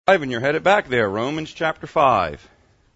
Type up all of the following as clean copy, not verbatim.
Ivan, you're headed back there. Romans chapter 5.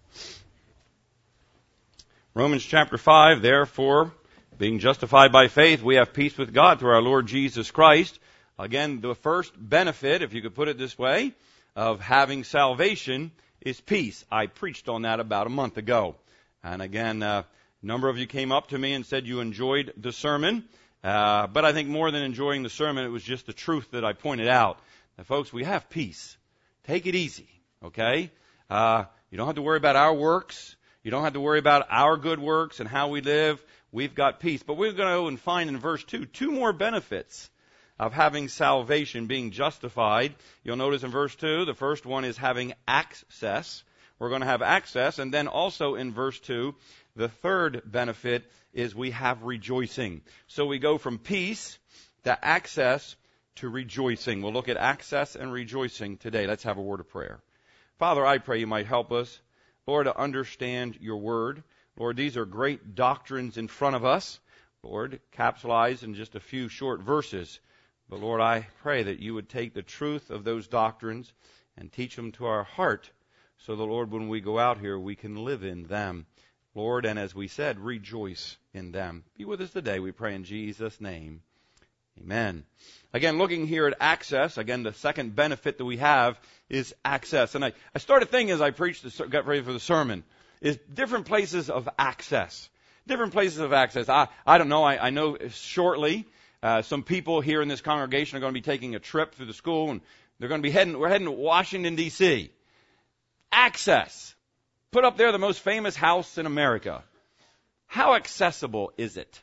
Romans chapter 5, therefore, being justified by faith, we have peace with God through our Lord Jesus Christ. Again, the first benefit, if you could put it this way, of having salvation is peace. I preached on that about a month ago. And again, a number of you came up to me and said you enjoyed the sermon. But I think more than enjoying the sermon, it was just the truth that I pointed out. Now, folks, we have peace. Take it easy, okay? You don't have to worry about our works. You don't have to worry about our good works and how we live. We've got peace. But we're going to go and find in verse 2 two more benefits of having salvation, being justified. You'll notice in verse 2, the first one is having access. We're going to have access. And then also in verse 2, the third benefit is we have rejoicing. So we go from peace to access to rejoicing. We'll look at access and rejoicing today. Let's have a word of prayer. Father, I pray you might help us, Lord, to understand your word. Lord, these are great doctrines in front of us. Lord, capsulized in just a few short verses. But Lord, I pray that you would take the truth of those doctrines and teach them to our heart so that, Lord, when we go out here, we can live in them. Lord, and as we said, rejoice in them. Be with us today, we pray in Jesus' name. Amen. Again, looking here at access, again, the second benefit that we have is access. And I started thinking as I got ready for the sermon, is different places of access. Different places of access. I don't know. I know shortly some people here in this congregation are going to be taking a trip through the school, and we're heading to Washington, D.C. Access. Put up there the most famous house in America. How accessible is it?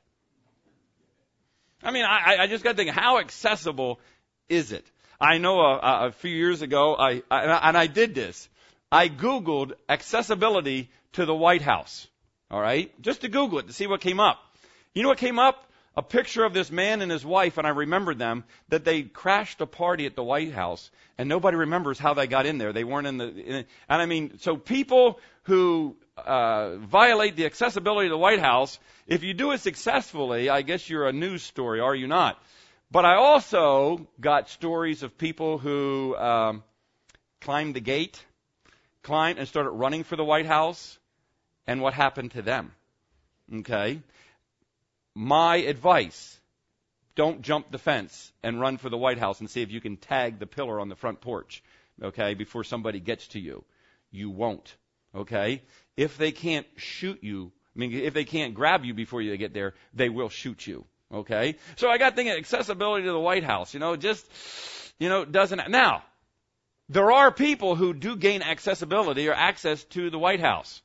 I mean, I just got to think, how accessible is it? I know a few years ago, I did this. I Googled accessibility to the White House. All right? Just to Google it to see what came up. You know what came up? A picture of this man and his wife, and I remembered them, that they crashed a party at the White House, and nobody remembers how they got in there. They weren't and I mean, so people who violate the accessibility of the White House, if you do it successfully, I guess you're a news story, are you not? But I also got stories of people who climbed the gate, climbed and started running for the White House, and what happened to them. Okay? My advice, don't jump the fence and run for the White House and see if you can tag the pillar on the front porch, okay, before somebody gets to you. You won't, okay? If they can't shoot you, if they can't grab you before you get there, they will shoot you, okay? So I got thinking accessibility to the White House, doesn't. Now, there are people who do gain accessibility or access to the White House.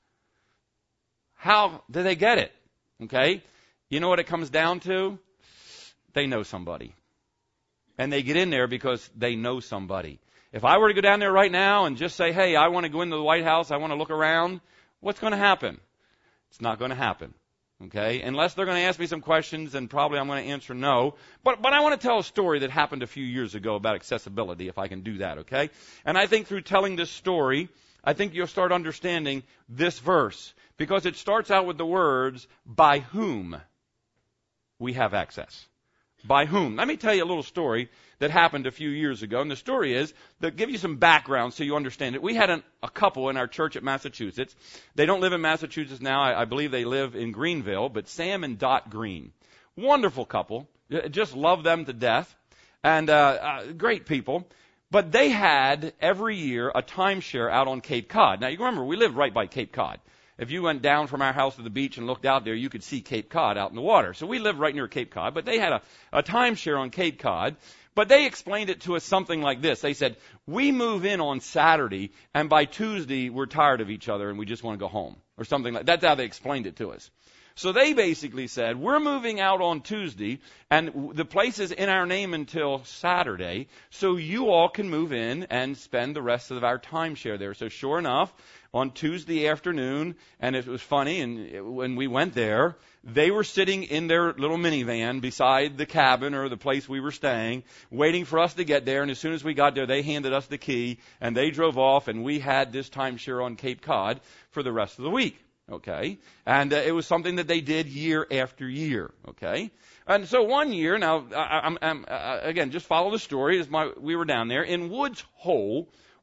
How do they get it, okay? You know what it comes down to? They know somebody. And they get in there because they know somebody. If I were to go down there right now and just say, hey, I want to go into the White House, I want to look around, what's going to happen? It's not going to happen. Okay? Unless they're going to ask me some questions, and probably I'm going to answer no. But I want to tell a story that happened a few years ago about accessibility, if I can do that, okay? And I think through telling this story, I think you'll start understanding this verse. Because it starts out with the words, by whom we have access. By whom? Let me tell you a little story that happened a few years ago. And the story is, to give you some background so you understand it. We had a couple in our church at Massachusetts. They don't live in Massachusetts now. I believe they live in Greenville. But Sam and Dot Green. Wonderful couple. Just love them to death. And great people. But they had, every year, a timeshare out on Cape Cod. Now, you remember, we lived right by Cape Cod. If you went down from our house to the beach and looked out there, you could see Cape Cod out in the water. So we lived right near Cape Cod, but they had a timeshare on Cape Cod. But they explained it to us something like this. They said, we move in on Saturday, and by Tuesday, we're tired of each other and we just want to go home. Or something like that. That's how they explained it to us. So they basically said, we're moving out on Tuesday, and the place is in our name until Saturday, so you all can move in and spend the rest of our timeshare there. So sure enough, on Tuesday afternoon, and it was funny, and when we went there, they were sitting in their little minivan beside the cabin or the place we were staying, waiting for us to get there, and as soon as we got there, they handed us the key, and they drove off, and we had this timeshare on Cape Cod for the rest of the week. Okay, and it was something that they did year after year. Okay, and so one year, now I'm again, just follow the story. We were down there in Woods Hole,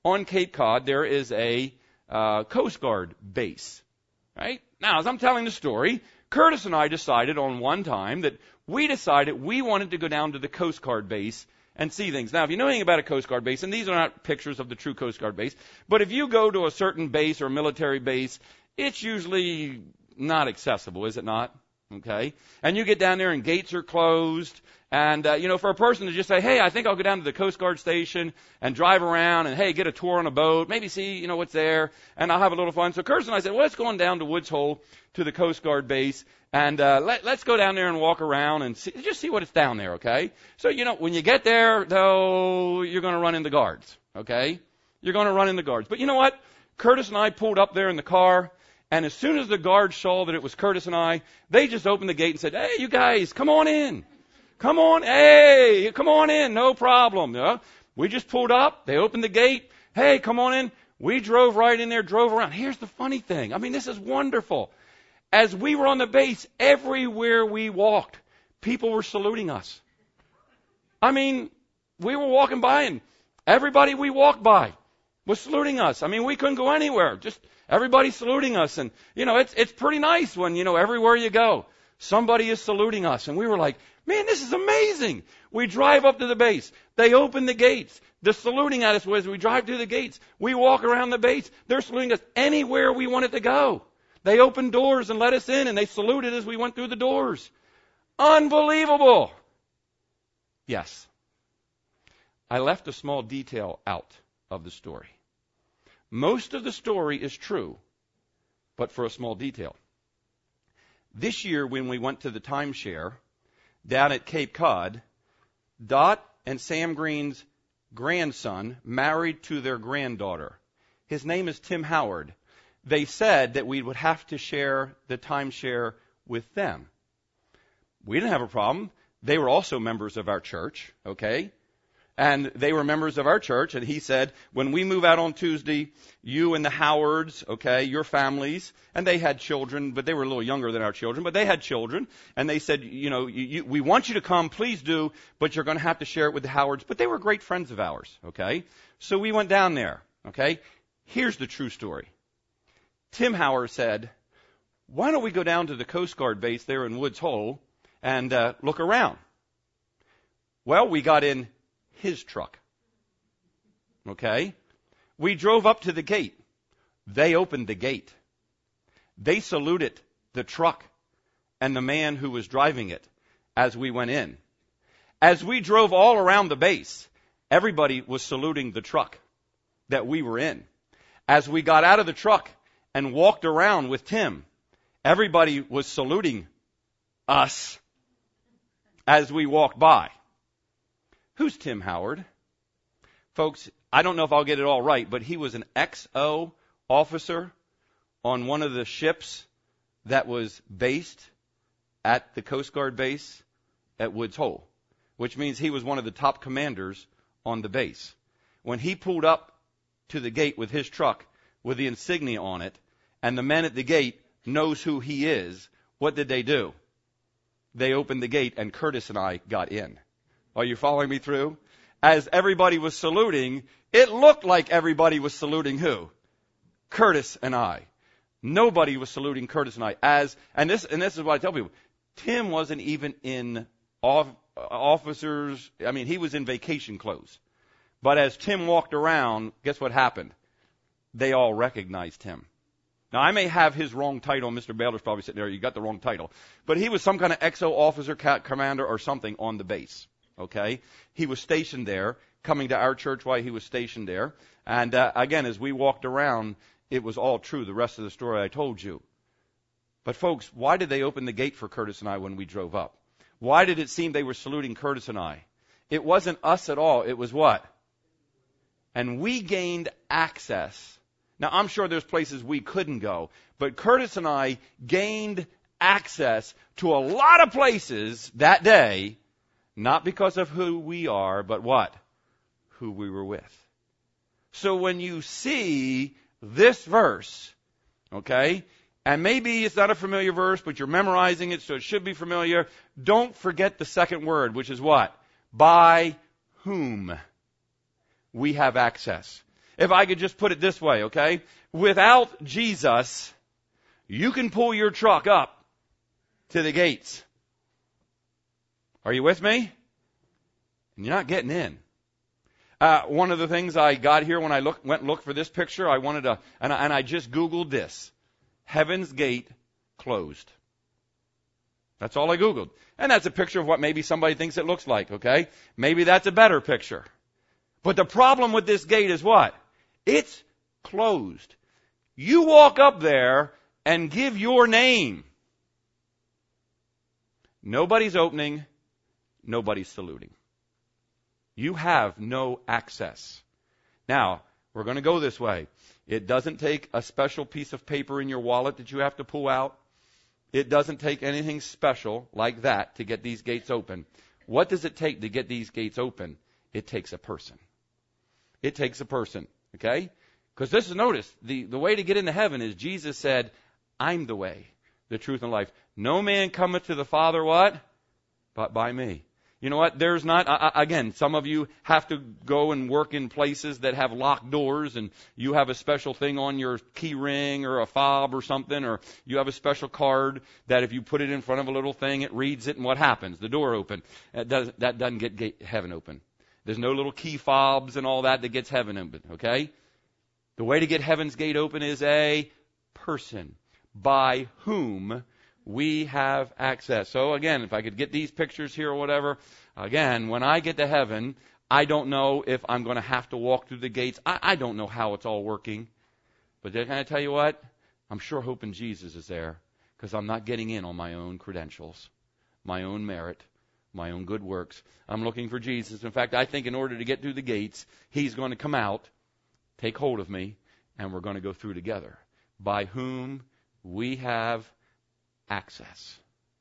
on Cape Cod, there is a Coast Guard base, right? Now, as I'm telling the story, Curtis and I decided on one time that we wanted to go down to the Coast Guard base and see things. Now, if you know anything about a Coast Guard base, and these are not pictures of the true Coast Guard base, but if you go to a certain base or military base, it's usually not accessible, is it not? Okay? And you get down there and gates are closed. And, for a person to just say, hey, I think I'll go down to the Coast Guard station and drive around and, hey, get a tour on a boat, maybe see, what's there, and I'll have a little fun. So Curtis and I said, well, let's go on down to Woods Hole to the Coast Guard base, and let's go down there and walk around and just see what it's down there, okay? So, when you get there, though, you're going to run into guards, okay? You're going to run into guards. But you know what? Curtis and I pulled up there in the car, and as soon as the guards saw that it was Curtis and I, they just opened the gate and said, hey, you guys, come on in. Come on, hey, come on in, no problem. We just pulled up, they opened the gate, hey, come on in. We drove right in there, drove around. Here's the funny thing. I mean, this is wonderful. As we were on the base, everywhere we walked, people were saluting us. I mean, we were walking by and everybody we walked by was saluting us. I mean, we couldn't go anywhere. Just everybody saluting us. And, it's pretty nice when, everywhere you go, somebody is saluting us. And we were like, man, this is amazing. We drive up to the base. They open the gates. They're saluting at us as we drive to the gates. We walk around the base. They're saluting us anywhere we wanted to go. They opened doors and let us in, and they saluted as we went through the doors. Unbelievable. Yes. I left a small detail out of the story. Most of the story is true, but for a small detail. This year when we went to the timeshare down at Cape Cod, Dot and Sam Green's grandson married to their granddaughter. His name is Tim Howard. They said that we would have to share the timeshare with them. We didn't have a problem. They were also members of our church, okay? And they were members of our church, and he said, when we move out on Tuesday, you and the Howards, okay, your families, and they had children, but they were a little younger than our children, but they had children, and they said, we want you to come, please do, but you're going to have to share it with the Howards. But they were great friends of ours, okay? So we went down there, okay? Here's the true story. Tim Howard said, why don't we go down to the Coast Guard base there in Woods Hole and look around? Well, we got in his truck. Okay? We drove up to the gate. They opened the gate. They saluted the truck and the man who was driving it as we went in. As we drove all around the base, everybody was saluting the truck that we were in. As we got out of the truck and walked around with Tim, everybody was saluting us as we walked by. Who's Tim Howard? Folks, I don't know if I'll get it all right, but he was an XO officer on one of the ships that was based at the Coast Guard base at Woods Hole, which means he was one of the top commanders on the base. When he pulled up to the gate with his truck with the insignia on it, and the men at the gate knows who he is, what did they do? They opened the gate, and Curtis and I got in. Are you following me through? As everybody was saluting, it looked like everybody was saluting who? Curtis and I. Nobody was saluting Curtis and I. And this is what I tell people. Tim wasn't even in officers. I mean, he was in vacation clothes. But as Tim walked around, guess what happened? They all recognized him. Now, I may have his wrong title. Mr. Baylor's probably sitting there. You got the wrong title. But he was some kind of XO officer, commander, or something on the base. Okay? He was stationed there, coming to our church while he was stationed there. And again, as we walked around, it was all true, the rest of the story I told you. But folks, why did they open the gate for Curtis and I when we drove up? Why did it seem they were saluting Curtis and I? It wasn't us at all. It was what? And we gained access. Now, I'm sure there's places we couldn't go, but Curtis and I gained access to a lot of places that day, not because of who we are, but what? Who we were with. So when you see this verse, okay, and maybe it's not a familiar verse, but you're memorizing it, so it should be familiar, don't forget the second word, which is what? By whom we have access. if I could just put it this way, okay? Without Jesus, you can pull your truck up to the gates. Are you with me? And you're not getting in. One of the things I got here when I went and looked for this picture, I wanted to, and I just Googled this. Heaven's Gate closed. That's all I Googled. And that's a picture of what maybe somebody thinks it looks like, okay? Maybe that's a better picture. But the problem with this gate is what? It's closed. You walk up there and give your name. Nobody's opening. Nobody's saluting. You have no access. Now, we're going to go this way. It doesn't take a special piece of paper in your wallet that you have to pull out. It doesn't take anything special like that to get these gates open. What does it take to get these gates open? It takes a person. It takes a person, okay? Because this is, notice, the way to get into heaven is Jesus said, I'm the way, the truth, and life. No man cometh to the Father, what? But by me. You know what? There's not, again, some of you have to go and work in places that have locked doors, and you have a special thing on your key ring or a fob or something, or you have a special card that if you put it in front of a little thing, it reads it, and what happens? The door open. That doesn't get heaven open. There's no little key fobs and all that gets heaven open, okay? The way to get heaven's gate open is a person by whom we have access. So again, if I could get these pictures here or whatever, again, when I get to heaven, I don't know if I'm going to have to walk through the gates. I don't know how it's all working. But can I tell you what? I'm sure hoping Jesus is there, because I'm not getting in on my own credentials, my own merit, my own good works. I'm looking for Jesus. In fact, I think in order to get through the gates, He's going to come out, take hold of me, and we're going to go through together. By whom we have access.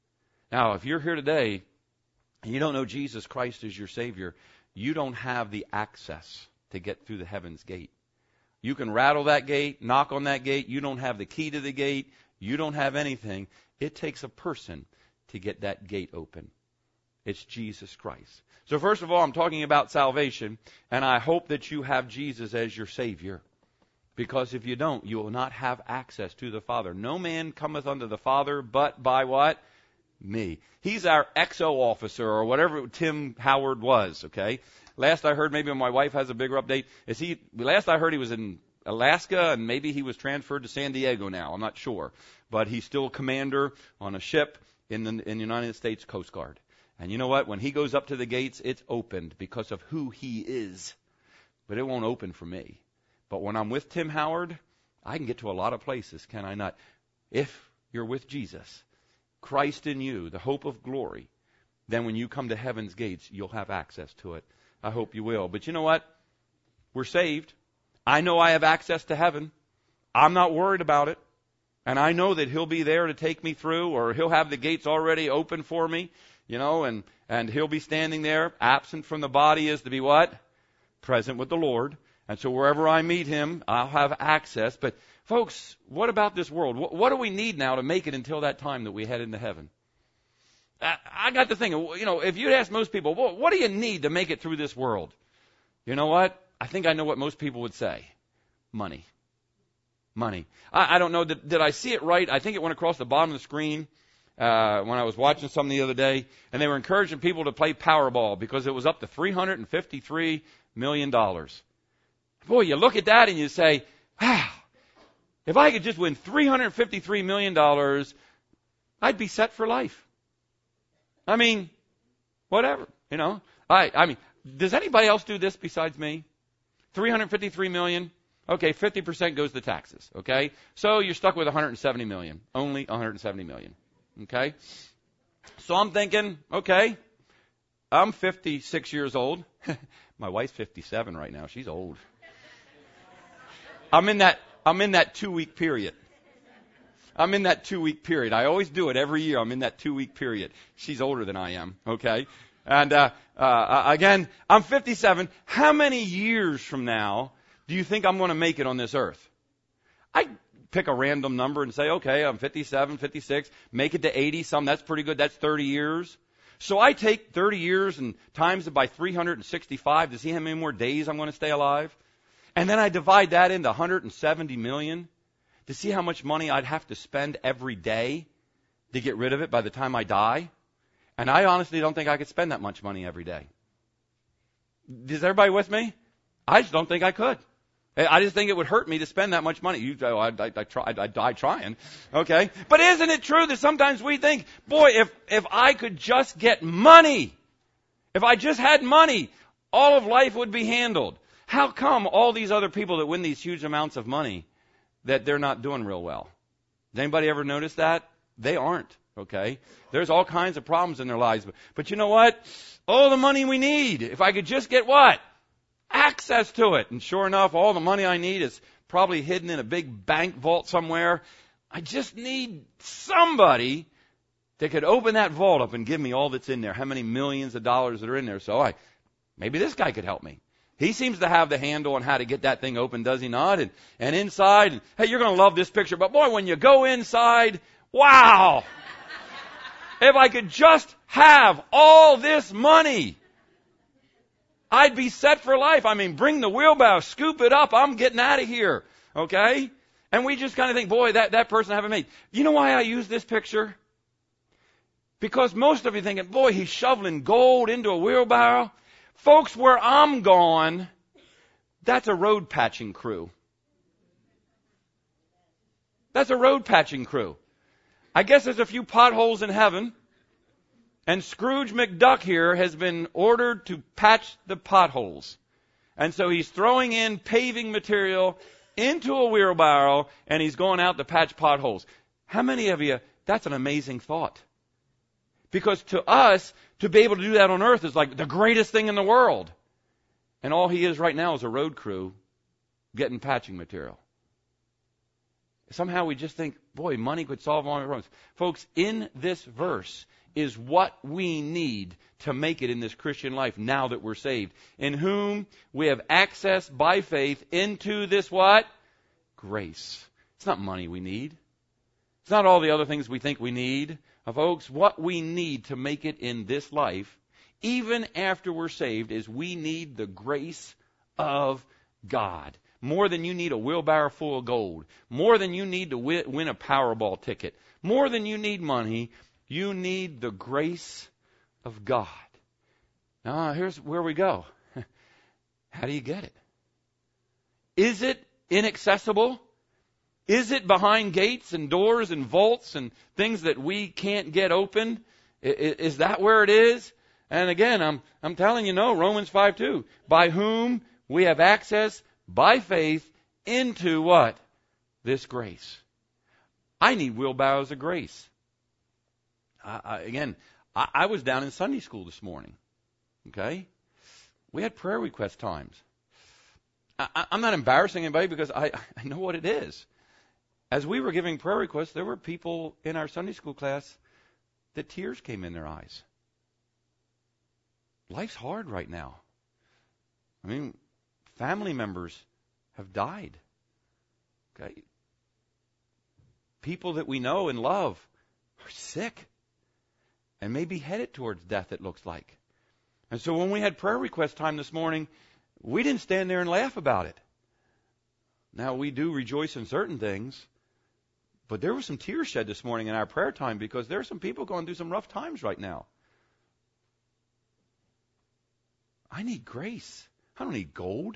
Now, if you're here today and you don't know Jesus Christ as your Savior, you don't have the access to get through the heaven's gate. You can rattle that gate, knock on that gate. You don't have the key to the gate. You don't have anything. It takes a person to get that gate open. It's Jesus Christ. So first of all, I'm talking about salvation, and I hope that you have Jesus as your Savior. Because if you don't, you will not have access to the Father. No man cometh unto the Father but by what? Me. He's our XO officer, or whatever Tim Howard was, okay? Last I heard, maybe my wife has a bigger update, last I heard he was in Alaska, and maybe he was transferred to San Diego now. I'm not sure. But he's still a commander on a ship in the United States Coast Guard. And you know what? When he goes up to the gates, it's opened because of who he is. But it won't open for me. But when I'm with Tim Howard, I can get to a lot of places, can I not? If you're with Jesus, Christ in you, the hope of glory, then when you come to heaven's gates, you'll have access to it. I hope you will. But you know what? We're saved. I know I have access to heaven. I'm not worried about it. And I know that He'll be there to take me through, or He'll have the gates already open for me, you know, and He'll be standing there. Absent from the body is to be what? Present with the Lord. And so wherever I meet Him, I'll have access. But folks, what about this world? What do we need now to make it until that time that we head into heaven? I got to thinking, you know, if you'd ask most people, what do you need to make it through this world? You know what? I think I know what most people would say. Money. Money. I don't know, did I see it right? I think it went across the bottom of the screen when I was watching something the other day, and they were encouraging people to play Powerball because it was up to $353 million. Boy, you look at that and you say, wow, if I could just win $353 million, I'd be set for life. I mean, whatever, you know. I mean, does anybody else do this besides me? $353 million. Okay, 50% goes to taxes, okay? So you're stuck with $170 million. Only $170 million, okay? So I'm thinking, okay, I'm 56 years old. My wife's 57 right now. She's old. I'm in that 2-week period. I'm in that 2-week period. I always do it every year. I'm in that 2-week period. She's older than I am, okay? And again, I'm 57. How many years from now do you think I'm going to make it on this earth? I pick a random number and say, okay, I'm 57, 56, make it to 80 some. That's pretty good. That's 30 years. So I take 30 years and times it by 365 to see how many more days I'm going to stay alive. and then I divide that into 170 million to see how much money I'd have to spend every day to get rid of it by the time I die. And I honestly don't think I could spend that much money every day. Is everybody with me? I just don't think I could. I just think it would hurt me to spend that much money. I'd die trying. Okay? But isn't it true that sometimes we think, boy, if I could just get money, if I just had money, all of life would be handled. How come all these other people that win these huge amounts of money, that they're not doing real well? Does anybody ever notice that? They aren't. Okay? There's all kinds of problems in their lives. But you know what? All the money we need, if I could just get what? Access to it. And sure enough, all the money I need is probably hidden in a big bank vault somewhere. I just need somebody that could open that vault up and give me all that's in there, how many millions of dollars that are in there. So maybe this guy could help me. He seems to have the handle on how to get that thing open, does he not? And inside, hey, you're going to love this picture. But boy, when you go inside, wow! If I could just have all this money, I'd be set for life. I mean, bring the wheelbarrow, scoop it up. I'm getting out of here. Okay? And we just kind of think, boy, that person I haven't made. You know why I use this picture? Because most of you thinking, boy, he's shoveling gold into a wheelbarrow. Folks, where I'm going, that's a road patching crew. That's a road patching crew. I guess there's a few potholes in heaven. And Scrooge McDuck here has been ordered to patch the potholes. And so he's throwing in paving material into a wheelbarrow, and he's going out to patch potholes. How many of you, that's an amazing thought? Because to us, to be able to do that on earth is like the greatest thing in the world. And all he is right now is a road crew getting patching material. Somehow we just think, boy, money could solve all our problems. Folks, in this verse is what we need to make it in this Christian life now that we're saved. In whom we have access by faith into this what? Grace. It's not money we need. It's not all the other things we think we need. Folks, what we need to make it in this life, even after we're saved, is we need the grace of God. More than you need a wheelbarrow full of gold. More than you need to win a Powerball ticket. More than you need money. You need the grace of God. Now, here's where we go. How do you get it? Is it inaccessible? Is it behind gates and doors and vaults and things that we can't get open? Is that where it is? And again, I'm telling you, no, Romans 5:2. By whom we have access by faith into what? This grace. I need wheelbarrows of grace. I was down in Sunday school this morning. Okay? We had prayer request times. I'm not embarrassing anybody because I know what it is. As we were giving prayer requests, there were people in our Sunday school class that tears came in their eyes. Life's hard right now. I mean, family members have died. Okay? People that we know and love are sick and may be headed towards death, it looks like. And so when we had prayer request time this morning, we didn't stand there and laugh about it. Now, we do rejoice in certain things, but there was some tears shed this morning in our prayer time because there are some people going through some rough times right now. I need grace. I don't need gold.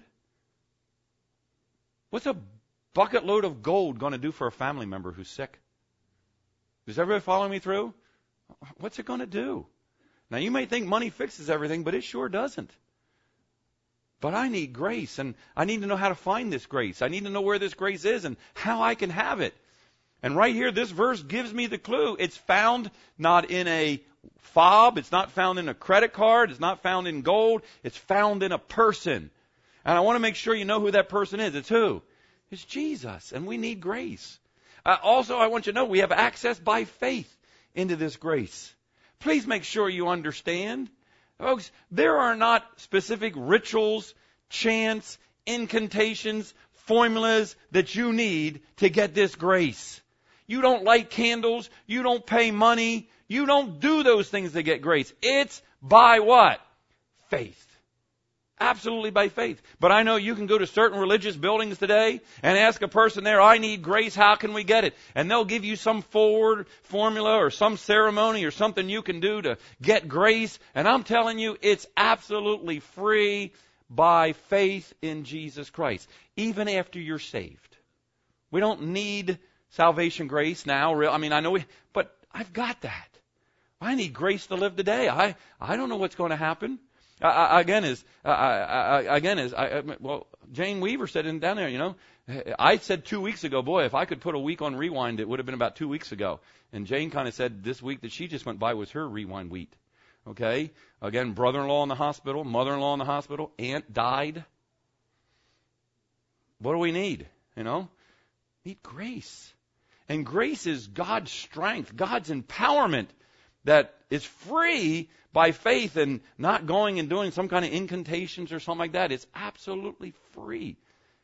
What's a bucket load of gold going to do for a family member who's sick? Does everybody follow me through? What's it going to do? Now, you may think money fixes everything, but it sure doesn't. But I need grace, and I need to know how to find this grace. I need to know where this grace is and how I can have it. And right here, this verse gives me the clue. It's found not in a fob. It's not found in a credit card. It's not found in gold. It's found in a person. And I want to make sure you know who that person is. It's who? It's Jesus, and we need grace. Also, I want you to know we have access by faith into this grace. Please make sure you understand. Folks, there are not specific rituals, chants, incantations, formulas that you need to get this grace. You don't light candles. You don't pay money. You don't do those things to get grace. It's by what? Faith. Absolutely by faith. But I know you can go to certain religious buildings today and ask a person there, I need grace, how can we get it? And they'll give you some forward formula or some ceremony or something you can do to get grace. And I'm telling you, it's absolutely free by faith in Jesus Christ, even after you're saved. We don't need salvation grace now. I mean, I know but I've got that. I need grace to live today. I don't know what's going to happen. Jane Weaver said in down there, I said 2 weeks ago, boy, if I could put a week on rewind, it would have been about 2 weeks ago. And Jane kind of said this week that she just went by was her rewind week. Okay? Again, brother-in-law in the hospital, mother-in-law in the hospital, aunt died. What do we need? Need grace. And grace is God's strength, God's empowerment that is free by faith and not going and doing some kind of incantations or something like that. It's absolutely free.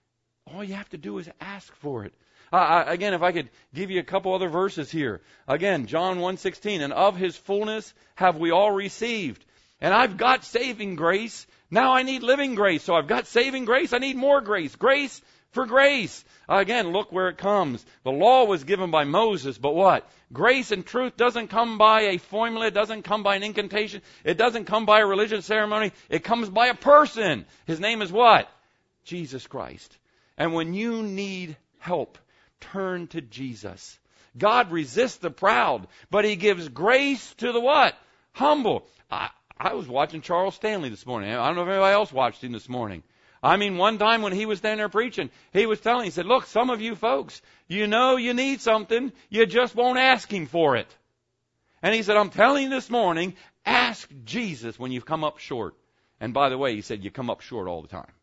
All you have to do is ask for it. Again, if I could give you a couple other verses here. Again, John 1:16, and of his fullness have we all received. And I've got saving grace. Now I need living grace. So I've got saving grace. I need more grace. Grace for grace. Again, look where it comes. The law was given by Moses, but what? Grace and truth doesn't come by a formula. It doesn't come by an incantation. It doesn't come by a religious ceremony. It comes by a person. His name is what? Jesus Christ. And when you need help, turn to Jesus. God resists the proud, but he gives grace to the what? Humble. I was watching Charles Stanley this morning. I don't know if anybody else watched him this morning. I mean, one time when he was standing there preaching, he said, look, some of you folks, you know you need something, you just won't ask him for it. And he said, I'm telling you this morning, ask Jesus when you've come up short. And by the way, he said, you come up short all the time.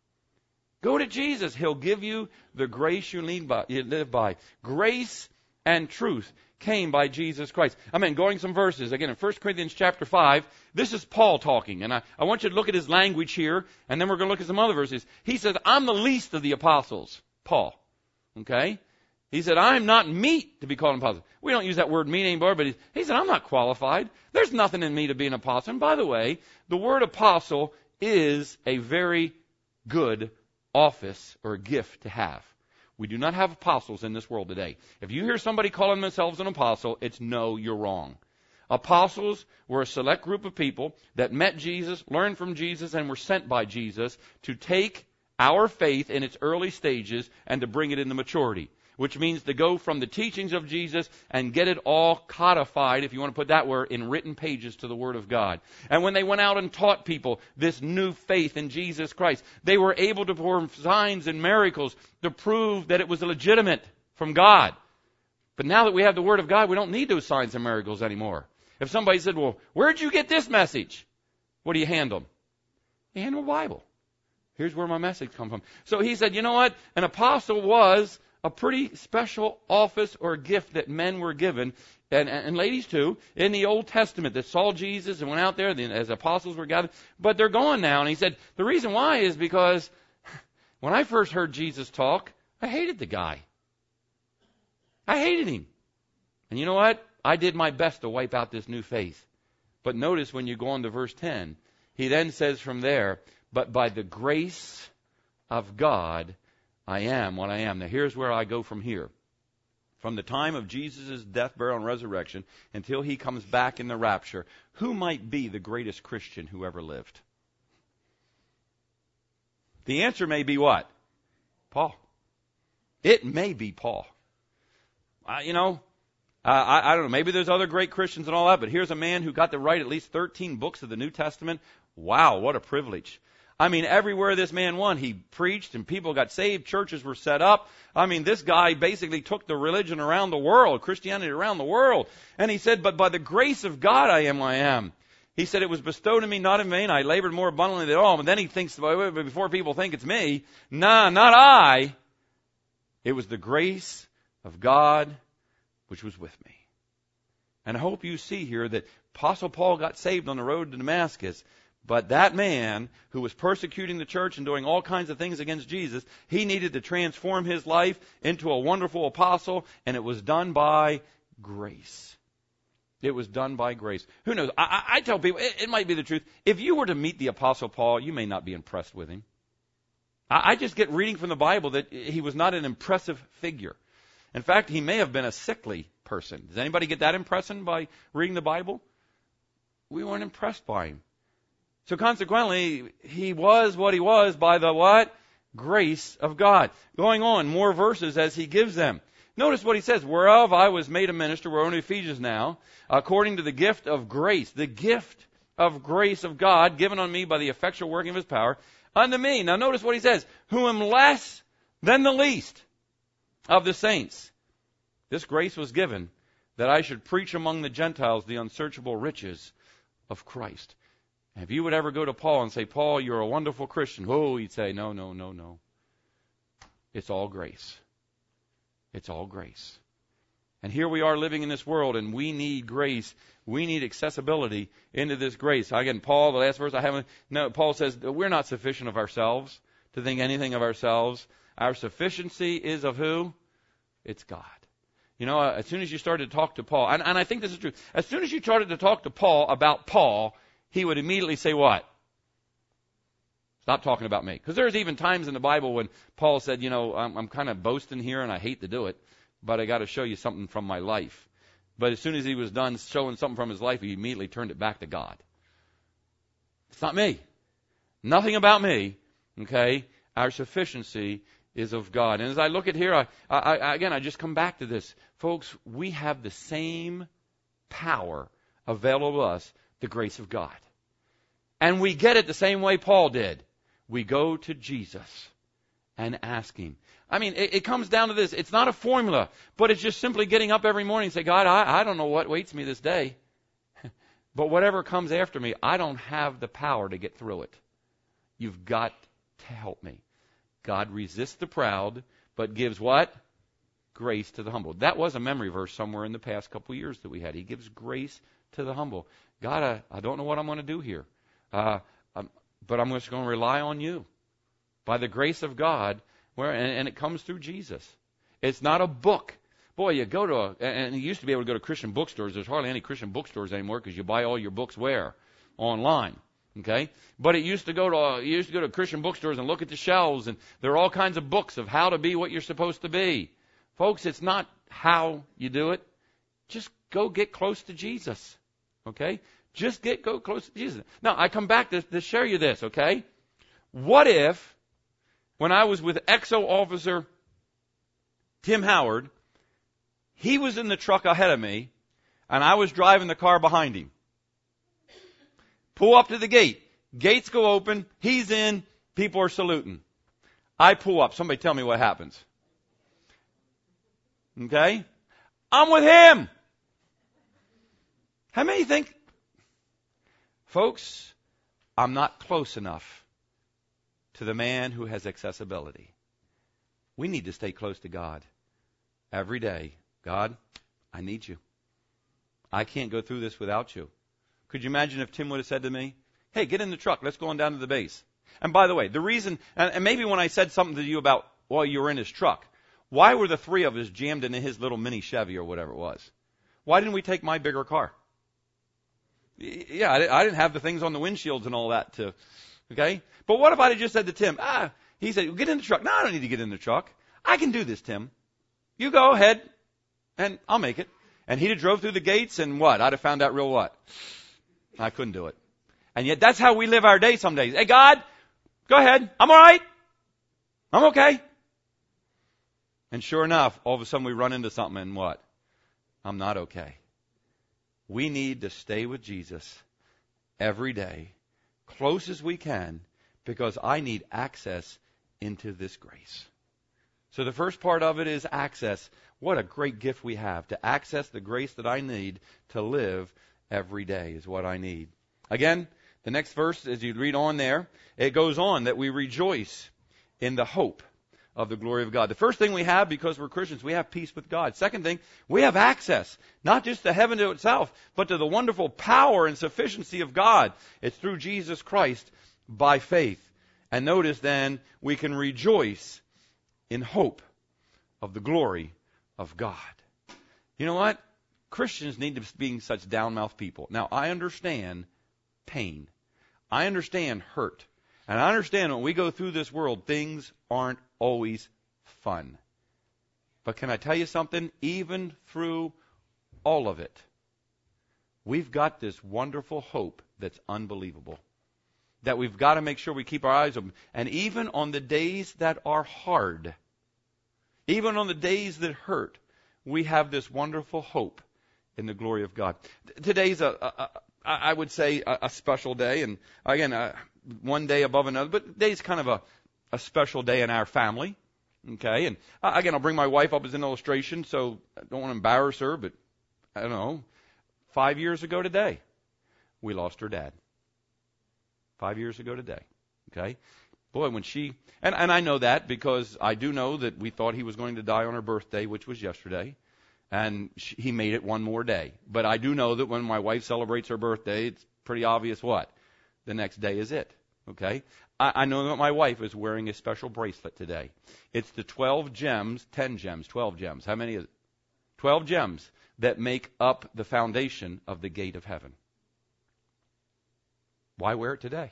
Go to Jesus. He'll give you the grace you live by. Grace and truth came by Jesus Christ. Going some verses. Again, in 1 Corinthians chapter 5, this is Paul talking. And I want you to look at his language here, and then we're going to look at some other verses. He says, I'm the least of the apostles. Paul. Okay? He said, I'm not meet to be called an apostle. We don't use that word meet anymore, but he said, I'm not qualified. There's nothing in me to be an apostle. And by the way, the word apostle is a very good office or gift to have. We do not have apostles in this world today. If you hear somebody calling themselves an apostle, it's no, you're wrong. Apostles were a select group of people that met Jesus, learned from Jesus, and were sent by Jesus to take our faith in its early stages and to bring it into maturity, which means to go from the teachings of Jesus and get it all codified, if you want to put that word, in written pages to the Word of God. And when they went out and taught people this new faith in Jesus Christ, they were able to perform signs and miracles to prove that it was legitimate from God. But now that we have the Word of God, we don't need those signs and miracles anymore. If somebody said, well, where'd you get this message? What do you hand them? You hand them a Bible. Here's where my message comes from. So he said, you know what? An apostle was a pretty special office or gift that men were given, and ladies too, in the Old Testament that saw Jesus and went out there as apostles were gathered. But they're gone now. And he said, the reason why is because when I first heard Jesus talk, I hated the guy. I hated him. And you know what? I did my best to wipe out this new faith. But notice when you go on to verse 10, he then says from there, but by the grace of God, I am what I am. Now here's where I go from here. From the time of Jesus' death, burial, and resurrection until he comes back in the rapture, who might be the greatest Christian who ever lived? The answer may be what? Paul. It may be Paul. I don't know. Maybe there's other great Christians and all that, but here's a man who got to write at least 13 books of the New Testament. Wow, what a privilege. Everywhere this man went, he preached and people got saved, churches were set up. This guy basically took the religion around the world, Christianity around the world. And he said, but by the grace of God I am what I am. He said, it was bestowed on me not in vain. I labored more abundantly than all. But then he thinks, before people think it's me, nah, not I. It was the grace of God which was with me. And I hope you see here that Apostle Paul got saved on the road to Damascus. But that man who was persecuting the church and doing all kinds of things against Jesus, he needed to transform his life into a wonderful apostle, and it was done by grace. It was done by grace. Who knows? I tell people, it might be the truth. If you were to meet the Apostle Paul, you may not be impressed with him. I just get reading from the Bible that he was not an impressive figure. In fact, he may have been a sickly person. Does anybody get that impression by reading the Bible? We weren't impressed by him. So consequently, he was what he was by the what? Grace of God. Going on, more verses as he gives them. Notice what he says, whereof I was made a minister, we're on Ephesians now, according to the gift of grace, the gift of grace of God given on me by the effectual working of his power, unto me. Now notice what he says, who am less than the least of the saints. This grace was given that I should preach among the Gentiles the unsearchable riches of Christ. And if you would ever go to Paul and say, Paul, you're a wonderful Christian, oh, he'd say, no. It's all grace. It's all grace. And here we are living in this world, and we need grace. We need accessibility into this grace. Again, Paul, the last verse Paul says, we're not sufficient of ourselves to think anything of ourselves. Our sufficiency is of who? It's God. You know, as soon as you started to talk to Paul, and I think this is true, as soon as you started to talk to Paul about Paul, he would immediately say what? Stop talking about me. Because there's even times in the Bible when Paul said, you know, I'm kind of boasting here and I hate to do it, but I got to show you something from my life. But as soon as he was done showing something from his life, he immediately turned it back to God. It's not me. Nothing about me. Okay? Our sufficiency is of God. And as I look at here, I just come back to this. Folks, we have the same power available to us, the grace of God. And we get it the same way Paul did. We go to Jesus and ask him. I mean, it comes down to this. It's not a formula, but it's just simply getting up every morning and say, God, I don't know what waits me this day. But whatever comes after me, I don't have the power to get through it. You've got to help me. God resists the proud, but gives what? Grace to the humble. That was a memory verse somewhere in the past couple of years that we had. He gives grace to the humble. God, I don't know what I'm going to do here. But I'm just going to rely on you. By the grace of God, and it comes through Jesus. It's not a book. Boy, you go to and you used to be able to go to Christian bookstores. There's hardly any Christian bookstores anymore because you buy all your books where? Online. Okay? But you used to go to Christian bookstores and look at the shelves, and there are all kinds of books of how to be what you're supposed to be. Folks, it's not how you do it. Just go get close to Jesus. Okay? Just go close to Jesus. Now, I come back to share you this, okay? What if, when I was with EXO officer Tim Howard, he was in the truck ahead of me, and I was driving the car behind him. Pull up to the gate. Gates go open. He's in. People are saluting. I pull up. Somebody tell me what happens. Okay? I'm with him. How many think, folks, I'm not close enough to the man who has accessibility. We need to stay close to God every day. God, I need you. I can't go through this without you. Could you imagine if Tim would have said to me, hey, get in the truck, let's go on down to the base. And by the way, the reason, and maybe when I said something to you about, well, you were in his truck, why were the three of us jammed into his little mini Chevy or whatever it was? Why didn't we take my bigger car? Yeah, I didn't have the things on the windshields and all that okay? But what if I had just said to Tim, he said, get in the truck. No, I don't need to get in the truck. I can do this, Tim. You go ahead, and I'll make it. And he'd have drove through the gates, and what? I'd have found out real what? I couldn't do it. And yet that's how we live our day some days. Hey, God, go ahead. I'm all right. I'm okay. And sure enough, all of a sudden we run into something, and what? I'm not okay. We need to stay with Jesus every day, close as we can, because I need access into this grace. So the first part of it is access. What a great gift we have to access the grace that I need to live every day is what I need. Again, the next verse, as you read on there, it goes on that we rejoice in the hope of the glory of God. The first thing we have, because we're Christians, we have peace with God. Second thing, we have access, not just to heaven to itself, but to the wonderful power and sufficiency of God. It's through Jesus Christ by faith. And notice then, we can rejoice in hope of the glory of God. You know what? Christians need to be such down-mouthed people. Now, I understand pain. I understand hurt. And I understand when we go through this world, things aren't always fun. But can I tell you something? Even through all of it, we've got this wonderful hope that's unbelievable. That we've got to make sure we keep our eyes open. And even on the days that are hard, even on the days that hurt, we have this wonderful hope in the glory of God. Today's I would say a special day, and again, one day above another, but today's kind of a special day in our family. Okay, and again, I'll bring my wife up as an illustration, so I don't want to embarrass her, but I don't know, 5 years ago today, we lost her dad. 5 years ago today. Okay? Boy, when she, and I know that because I do know that we thought he was going to die on her birthday, which was yesterday, and he made it one more day. But I do know that when my wife celebrates her birthday, it's pretty obvious what? The next day is it. Okay? I know that my wife is wearing a special bracelet today. It's the 12 gems. How many is it? 12 gems that make up the foundation of the gate of heaven. Why wear it today?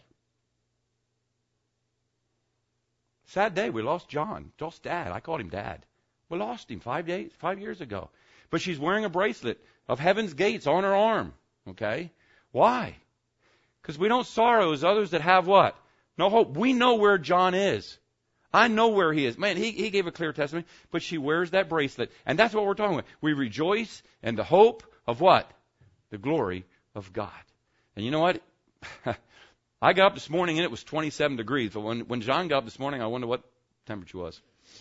Sad day. We lost John. Joel's dad. I called him Dad. We lost him 5 years ago. But she's wearing a bracelet of heaven's gates on her arm. Okay? Why? Because we don't sorrow as others that have what? No hope. We know where John is. I know where he is. Man, he gave a clear testimony. But she wears that bracelet. And that's what we're talking about. We rejoice in the hope of what? The glory of God. And you know what? I got up this morning and it was 27 degrees. But when John got up this morning, I wonder what temperature was.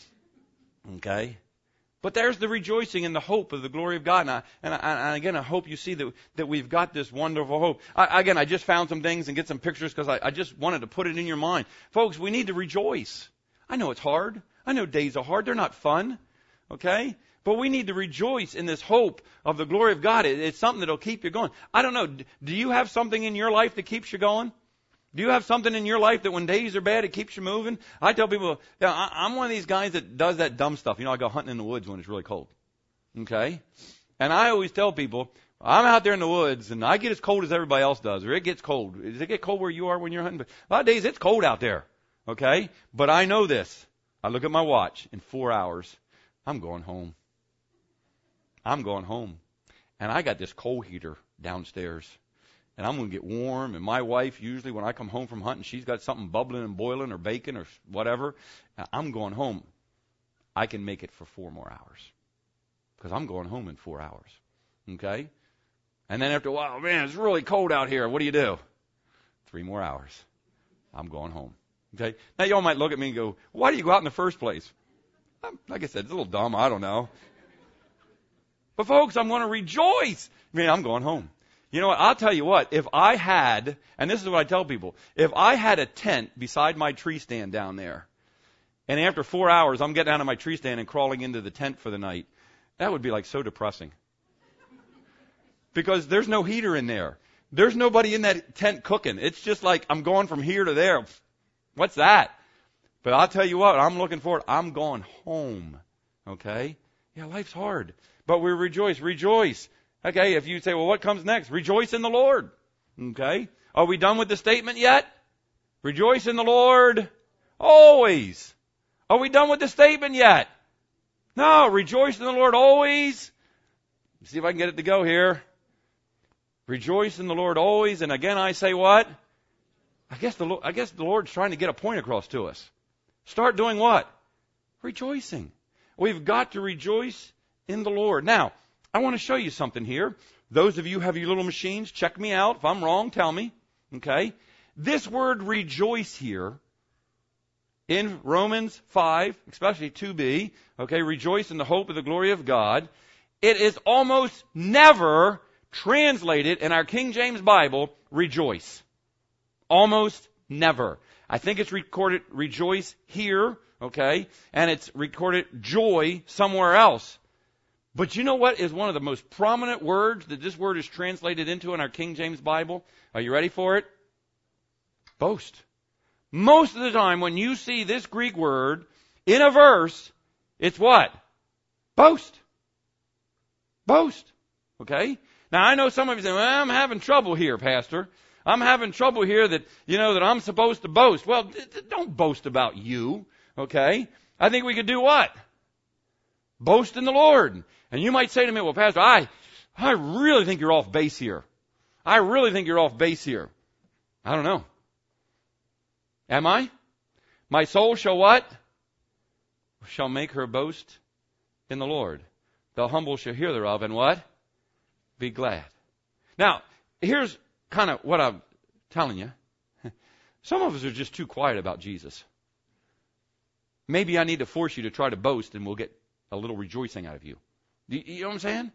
Okay? But there's the rejoicing in the hope of the glory of God. And again, I hope you see that we've got this wonderful hope. I just found some things and get some pictures because I just wanted to put it in your mind. Folks, we need to rejoice. I know it's hard. I know days are hard. They're not fun. Okay? But we need to rejoice in this hope of the glory of God. It's something that'll keep you going. I don't know. Do you have something in your life that keeps you going? Do you have something in your life that when days are bad, it keeps you moving? I tell people, I'm one of these guys that does that dumb stuff. I go hunting in the woods when it's really cold. Okay? And I always tell people, I'm out there in the woods, and I get as cold as everybody else does, or it gets cold. Does it get cold where you are when you're hunting? But a lot of days, it's cold out there. Okay? But I know this. I look at my watch. In 4 hours, I'm going home. I'm going home. And I got this coal heater downstairs. And I'm going to get warm. And my wife, usually when I come home from hunting, she's got something bubbling and boiling or baking or whatever. And I'm going home. I can make it for 4 more hours. Because I'm going home in 4 hours. Okay? And then after a while, man, it's really cold out here. What do? 3 more hours. I'm going home. Okay? Now, y'all might look at me and go, why do you go out in the first place? Like I said, it's a little dumb. I don't know. But folks, I'm going to rejoice. Man, I'm going home. You know what? I'll tell you what. If I had, and this is what I tell people, if I had a tent beside my tree stand down there, and after 4 hours I'm getting out of my tree stand and crawling into the tent for the night, that would be like so depressing. Because there's no heater in there. There's nobody in that tent cooking. It's just like I'm going from here to there. What's that? But I'll tell you what, I'm looking forward. I'm going home. Okay? Yeah, life's hard. But we rejoice. Rejoice. Okay, if you say, well, what comes next? Rejoice in the Lord. Okay? Are we done with the statement yet? Rejoice in the Lord always. Are we done with the statement yet? No, rejoice in the Lord always. Let's see if I can get it to go here. Rejoice in the Lord always. And again, I say what? I guess the Lord's trying to get a point across to us. Start doing what? Rejoicing. We've got to rejoice in the Lord. Now, I want to show you something here. Those of you who have your little machines, check me out. If I'm wrong, tell me. Okay? This word rejoice here in Romans 5, especially 2b, okay, rejoice in the hope of the glory of God. It is almost never translated in our King James Bible, rejoice. Almost never. I think it's recorded rejoice here, okay, and it's recorded joy somewhere else. But you know what is one of the most prominent words that this word is translated into in our King James Bible? Are you ready for it? Boast. Most of the time when you see this Greek word in a verse, it's what? Boast. Boast. Okay? Now, I know some of you say, well, I'm having trouble here, Pastor. I'm having trouble here that, that I'm supposed to boast. Well, don't boast about you. Okay? I think we could do what? Boast in the Lord. And you might say to me, well, Pastor, I really think you're off base here. I really think you're off base here. I don't know. Am I? My soul shall what? Shall make her boast in the Lord. The humble shall hear thereof and what? Be glad. Now, here's kind of what I'm telling you. Some of us are just too quiet about Jesus. Maybe I need to force you to try to boast and we'll get a little rejoicing out of you. You know what I'm saying?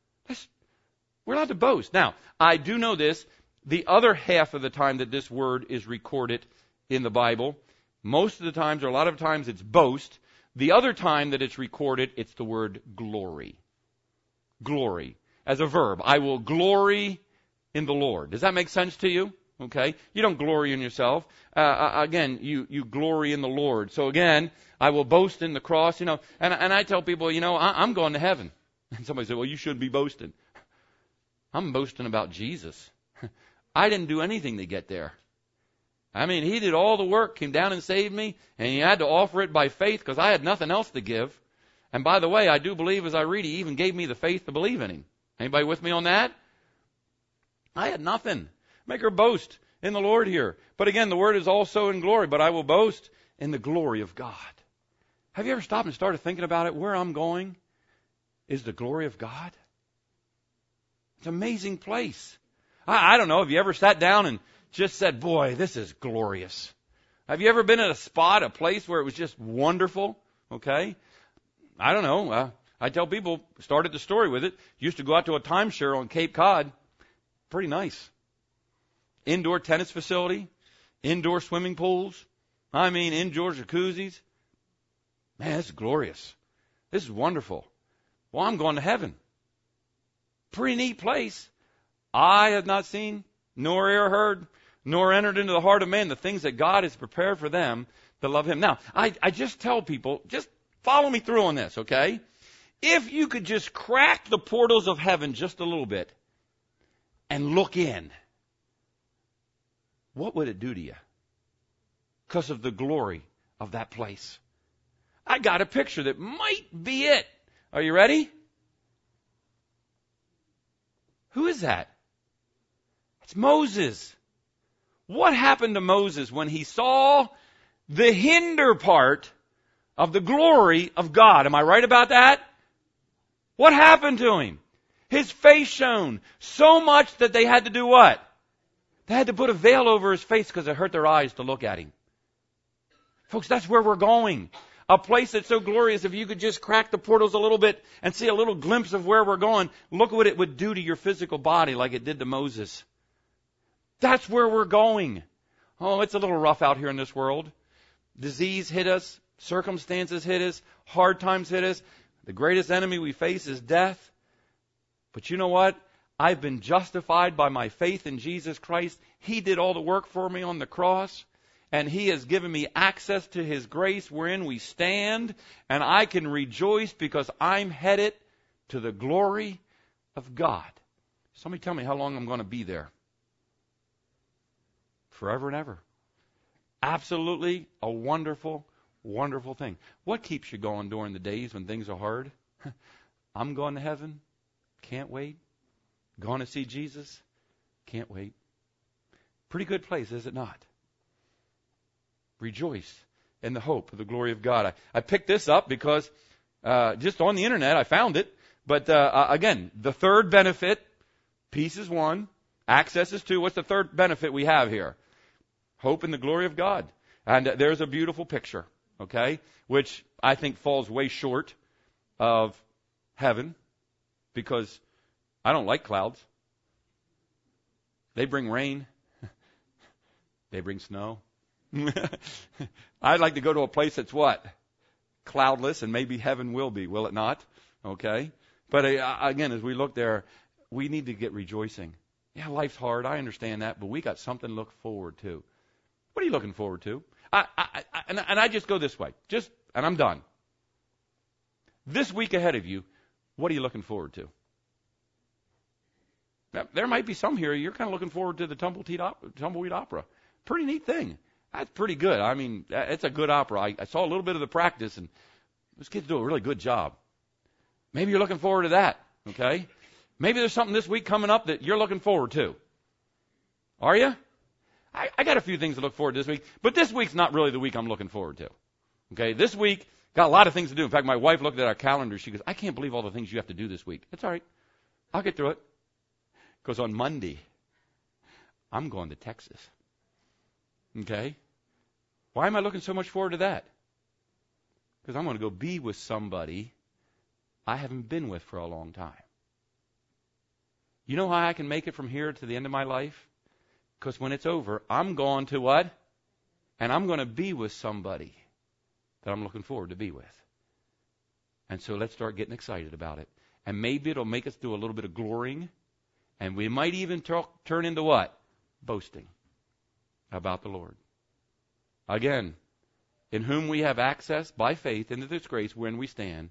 We're allowed to boast. Now, I do know this. The other half of the time that this word is recorded in the Bible, most of the times, or a lot of times, it's boast. The other time that it's recorded, it's the word glory. Glory. As a verb. I will glory in the Lord. Does that make sense to you? Okay. You don't glory in yourself. Again, you glory in the Lord. So again, I will boast in the cross, and I tell people, I'm going to heaven. And somebody said, well, you shouldn't be boasting. I'm boasting about Jesus. I didn't do anything to get there. I mean, He did all the work, came down and saved me, and He had to offer it by faith because I had nothing else to give. And by the way, I do believe as I read, He even gave me the faith to believe in Him. Anybody with me on that? I had nothing. Make her boast in the Lord here. But again, the word is also in glory, but I will boast in the glory of God. Have you ever stopped and started thinking about it? Where I'm going is the glory of God. It's an amazing place. I don't know. Have you ever sat down and just said, boy, this is glorious? Have you ever been at a spot, a place where it was just wonderful? Okay. I don't know. I tell people, started the story with it. Used to go out to a timeshare on Cape Cod. Pretty nice. Indoor tennis facility, indoor swimming pools. I mean, indoor jacuzzis. Man, this is glorious. This is wonderful. Well, I'm going to heaven. Pretty neat place. I have not seen, nor ear heard, nor entered into the heart of man the things that God has prepared for them that love Him. Now, I just tell people, just follow me through on this, okay? If you could just crack the portals of heaven just a little bit and look in, what would it do to you? Because of the glory of that place. I got a picture that might be it. Are you ready? Who is that? It's Moses. What happened to Moses when he saw the hinder part of the glory of God? Am I right about that? What happened to him? His face shone so much that they had to do what? They had to put a veil over his face because it hurt their eyes to look at him. Folks, that's where we're going. A place that's so glorious, if you could just crack the portals a little bit and see a little glimpse of where we're going, look what it would do to your physical body like it did to Moses. That's where we're going. Oh, it's a little rough out here in this world. Disease hit us. Circumstances hit us. Hard times hit us. The greatest enemy we face is death. But you know what? I've been justified by my faith in Jesus Christ. He did all the work for me on the cross. And He has given me access to His grace wherein we stand. And I can rejoice because I'm headed to the glory of God. Somebody tell me how long I'm going to be there. Forever and ever. Absolutely a wonderful, wonderful thing. What keeps you going during the days when things are hard? I'm going to heaven. Can't wait. Going to see Jesus. Can't wait. Pretty good place, is it not? Rejoice in the hope of the glory of God. I picked this up because just on the internet I found it. But again, the third benefit, peace is one, access is two. What's the third benefit we have here? Hope in the glory of God. And there's a beautiful picture, okay, which I think falls way short of heaven because I don't like clouds. They bring rain. They bring snow. I'd like to go to a place that's what? Cloudless, and maybe heaven will be, will it not? Okay. But again, as we look there, we need to get rejoicing. Yeah, life's hard. I understand that, but we got something to look forward to. What are you looking forward to? And I just go this way. And I'm done. This week ahead of you, what are you looking forward to? Now, there might be some here, you're kind of looking forward to the Tumbleweed Opera. Pretty neat thing. That's pretty good. I mean, it's a good opera. I saw a little bit of the practice, and those kids do a really good job. Maybe you're looking forward to that, okay? Maybe there's something this week coming up that you're looking forward to. Are you? I got a few things to look forward to this week, but this week's not really the week I'm looking forward to. Okay, this week, got a lot of things to do. In fact, my wife looked at our calendar. She goes, I can't believe all the things you have to do this week. It's all right. I'll get through it. Because on Monday, I'm going to Texas. Okay? Why am I looking so much forward to that? Because I'm going to go be with somebody I haven't been with for a long time. You know how I can make it from here to the end of my life? Because when it's over, I'm going to what? And I'm going to be with somebody that I'm looking forward to be with. And so let's start getting excited about it. And maybe it'll make us do a little bit of glorying. And we might even turn into what? Boasting about the Lord. Again, in whom we have access by faith into this grace when we stand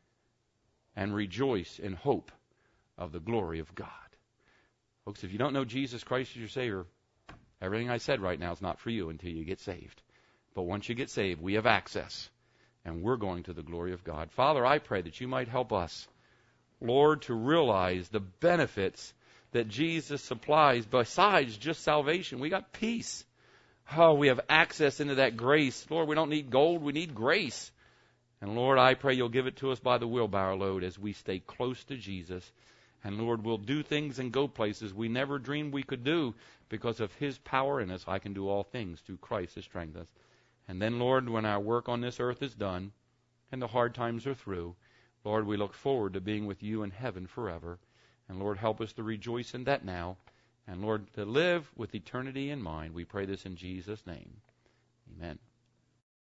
and rejoice in hope of the glory of God. Folks, if you don't know Jesus Christ as your Savior, everything I said right now is not for you until you get saved. But once you get saved, we have access, and we're going to the glory of God. Father, I pray that you might help us, Lord, to realize the benefits that Jesus supplies besides just salvation. We got peace. Oh, we have access into that grace. Lord, we don't need gold, we need grace. And Lord, I pray you'll give it to us by the wheelbarrow load as we stay close to Jesus. And Lord, we'll do things and go places we never dreamed we could do because of his power in us. I can do all things through Christ that strengthens us. And then, Lord, when our work on this earth is done and the hard times are through, Lord, we look forward to being with you in heaven forever. And Lord, help us to rejoice in that now. And Lord, to live with eternity in mind. We pray this in Jesus' name. Amen.